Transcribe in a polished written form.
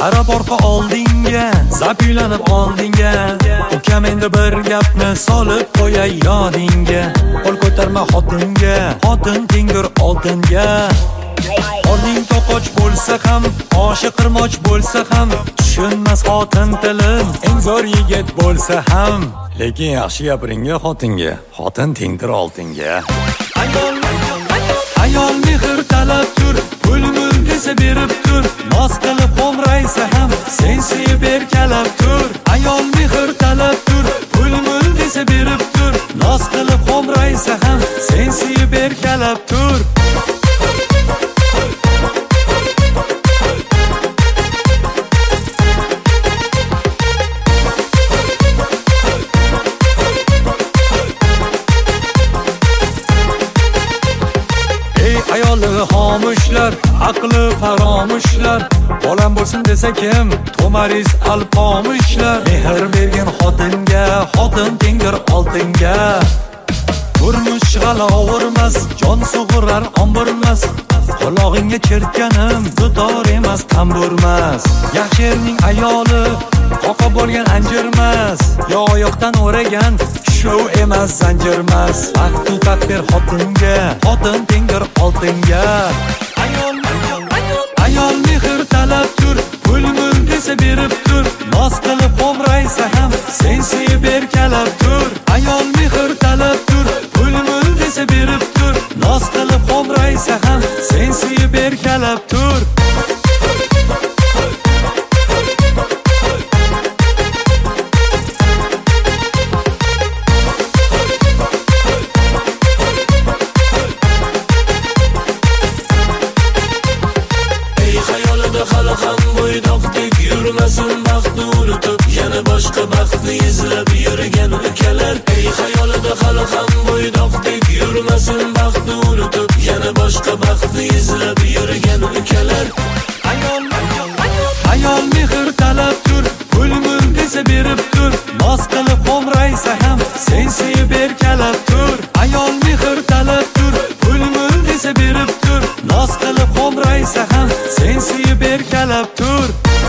qarab orqa oldinga, zap uylanib oldinga. Ukam endi bir gapni solib qo'yay yodingga. Qo'l ko'tarma xotinga, xotin tengdir oltinga. Qorning to'qoch bo'lsa ham, oshi qirmoch bo'lsa ham, tushunmas xotin tilim, eng zo'r yigit bo'lsa ham. Lekin yaxshi gapiringa xotinga, xotin tengdir oltinga. Ayol mehr talab tur, pul-mul desa berib tur. Noz qilib xo'mraysa ham, sen sevib erkalab tur. Ayol mehr talab tur, pul-mul desa berib tur. Noz qilib xo'mraysa ham, sen sevib erkalab tur. Ayoli xomushlar, aqli faromushlar. Bolam bo'lsin desa kim, to'mariz alpomushlar. Mehr bergan xotinga, xotin tengdir oltinga. Turmush g'alovurmas, jon sug'urar omburmas. Qulog'ingga chertganim dutor emas, tamburmas. Yaxshi erning ayoli qoqa bo'lgan anjirmas. Yo oyoqdan o'ragan shov emas, zanjirmas. Vaqtu taqdir xotinga, xotin tengdir oltinga. Ayol mehr talab tur, pul-mul desa berib tur. Noz qilib xo'mraysa ham, sen sevib erkalab tur. Ayol mehr talab tur, pul-mul desa berib tur. Noz qilib xo'mraysa ham, sen sevib erkalab tur. Hali ham bo'ydoqdek yurmasin baxtni unutib, yana boshqa baxtni izlab yurgan ukalar. Ey xayolida hali ham bo'ydoqdek yurmasin baxtni unutib, yana boshqa baxtni izlab yurgan ukalar. Ayol mehr talab tur, pul-mul desa berib tur. Noz qilib xo'mraysa ham, sen sevib erkalab tur. Ayol mehr talab tur, pul-mul desa berib tur. Noz qilib xo'mraysa ham, sen sevib erkalab tur.